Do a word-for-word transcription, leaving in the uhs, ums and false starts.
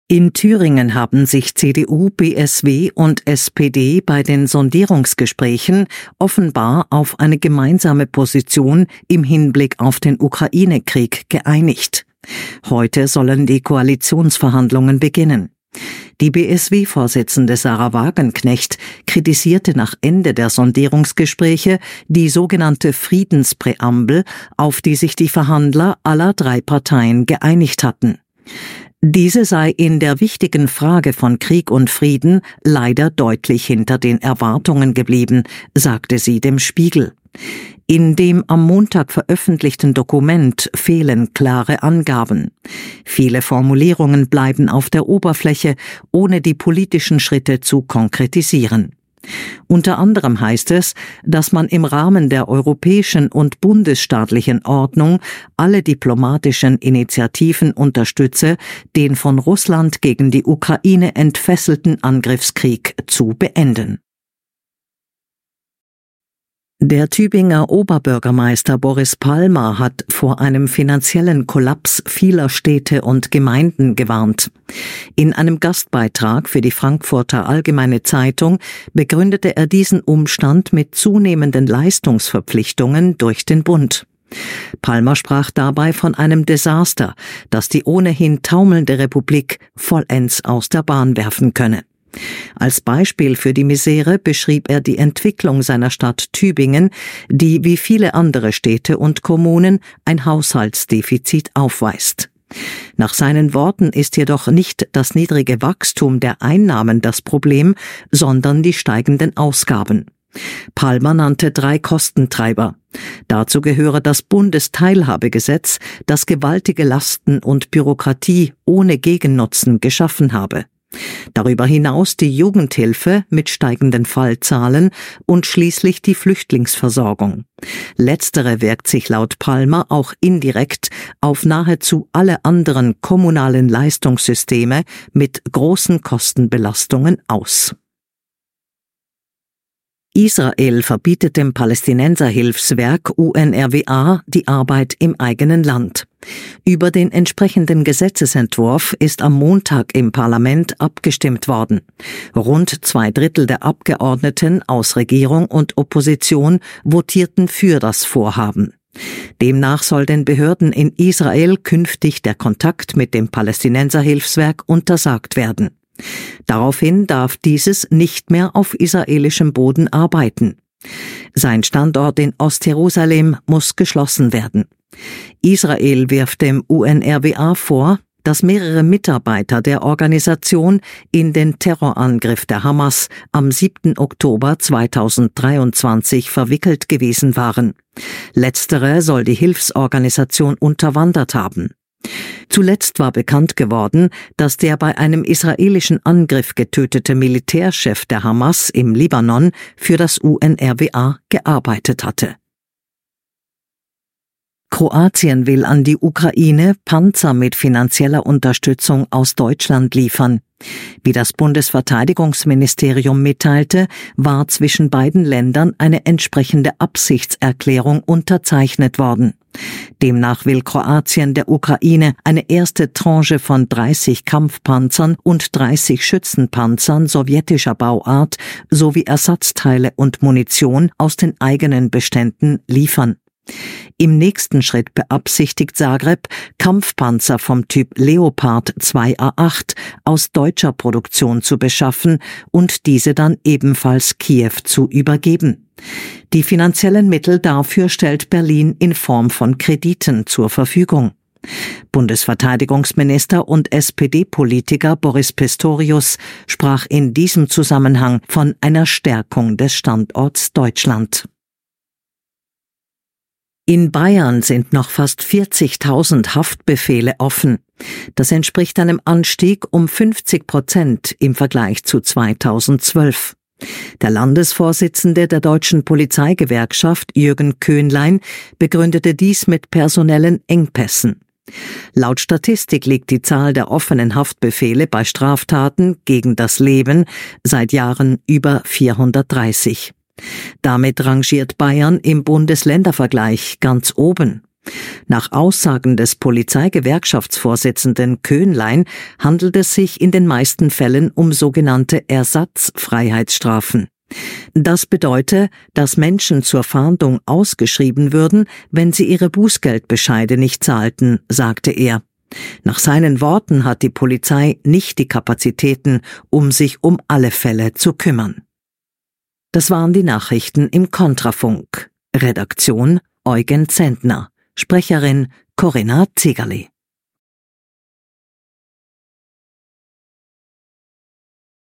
In Thüringen haben sich C D U, B S W und S P D bei den Sondierungsgesprächen offenbar auf eine gemeinsame Position im Hinblick auf den Ukraine-Krieg geeinigt. Heute sollen die Koalitionsverhandlungen beginnen. Die B S W-Vorsitzende Sarah Wagenknecht kritisierte nach Ende der Sondierungsgespräche die sogenannte Friedenspräambel, auf die sich die Verhandler aller drei Parteien geeinigt hatten. Diese sei in der wichtigen Frage von Krieg und Frieden leider deutlich hinter den Erwartungen geblieben, sagte sie dem Spiegel. In dem am Montag veröffentlichten Dokument fehlen klare Angaben. Viele Formulierungen bleiben auf der Oberfläche, ohne die politischen Schritte zu konkretisieren. Unter anderem heißt es, dass man im Rahmen der europäischen und bundesstaatlichen Ordnung alle diplomatischen Initiativen unterstütze, den von Russland gegen die Ukraine entfesselten Angriffskrieg zu beenden. Der Tübinger Oberbürgermeister Boris Palmer hat vor einem finanziellen Kollaps vieler Städte und Gemeinden gewarnt. In einem Gastbeitrag für die Frankfurter Allgemeine Zeitung begründete er diesen Umstand mit zunehmenden Leistungsverpflichtungen durch den Bund. Palmer sprach dabei von einem Desaster, das die ohnehin taumelnde Republik vollends aus der Bahn werfen könne. Als Beispiel für die Misere beschrieb er die Entwicklung seiner Stadt Tübingen, die wie viele andere Städte und Kommunen ein Haushaltsdefizit aufweist. Nach seinen Worten ist jedoch nicht das niedrige Wachstum der Einnahmen das Problem, sondern die steigenden Ausgaben. Palmer nannte drei Kostentreiber. Dazu gehöre das Bundesteilhabegesetz, das gewaltige Lasten und Bürokratie ohne Gegennutzen geschaffen habe. Darüber hinaus die Jugendhilfe mit steigenden Fallzahlen und schließlich die Flüchtlingsversorgung. Letztere wirkt sich laut Palmer auch indirekt auf nahezu alle anderen kommunalen Leistungssysteme mit großen Kostenbelastungen aus. Israel verbietet dem Palästinenserhilfswerk U N R W A die Arbeit im eigenen Land. Über den entsprechenden Gesetzesentwurf ist am Montag im Parlament abgestimmt worden. Rund zwei Drittel der Abgeordneten aus Regierung und Opposition votierten für das Vorhaben. Demnach soll den Behörden in Israel künftig der Kontakt mit dem Palästinenserhilfswerk untersagt werden. Daraufhin darf dieses nicht mehr auf israelischem Boden arbeiten. Sein Standort in Ostjerusalem muss geschlossen werden. Israel wirft dem U N R W A vor, dass mehrere Mitarbeiter der Organisation in den Terrorangriff der Hamas am siebten Oktober zweitausenddreiundzwanzig verwickelt gewesen waren. Letztere soll die Hilfsorganisation unterwandert haben. Zuletzt war bekannt geworden, dass der bei einem israelischen Angriff getötete Militärchef der Hamas im Libanon für das U N R W A gearbeitet hatte. Kroatien will an die Ukraine Panzer mit finanzieller Unterstützung aus Deutschland liefern. Wie das Bundesverteidigungsministerium mitteilte, war zwischen beiden Ländern eine entsprechende Absichtserklärung unterzeichnet worden. Demnach will Kroatien der Ukraine eine erste Tranche von dreißig Kampfpanzern und dreißig Schützenpanzern sowjetischer Bauart sowie Ersatzteile und Munition aus den eigenen Beständen liefern. Im nächsten Schritt beabsichtigt Zagreb, Kampfpanzer vom Typ Leopard zwei A acht aus deutscher Produktion zu beschaffen und diese dann ebenfalls Kiew zu übergeben. Die finanziellen Mittel dafür stellt Berlin in Form von Krediten zur Verfügung. Bundesverteidigungsminister und S P D-Politiker Boris Pistorius sprach in diesem Zusammenhang von einer Stärkung des Standorts Deutschland. In Bayern sind noch fast vierzigtausend Haftbefehle offen. Das entspricht einem Anstieg um fünfzig Prozent im Vergleich zu zweitausendzwölf. Der Landesvorsitzende der Deutschen Polizeigewerkschaft, Jürgen Köhnlein, begründete dies mit personellen Engpässen. Laut Statistik liegt die Zahl der offenen Haftbefehle bei Straftaten gegen das Leben seit Jahren über vierhundertdreißig. Damit rangiert Bayern im Bundesländervergleich ganz oben. Nach Aussagen des Polizeigewerkschaftsvorsitzenden Köhnlein handelt es sich in den meisten Fällen um sogenannte Ersatzfreiheitsstrafen. Das bedeute, dass Menschen zur Fahndung ausgeschrieben würden, wenn sie ihre Bußgeldbescheide nicht zahlten, sagte er. Nach seinen Worten hat die Polizei nicht die Kapazitäten, um sich um alle Fälle zu kümmern. Das waren die Nachrichten im Kontrafunk. Redaktion Eugen Zentner. Sprecherin Corinna Zegerle.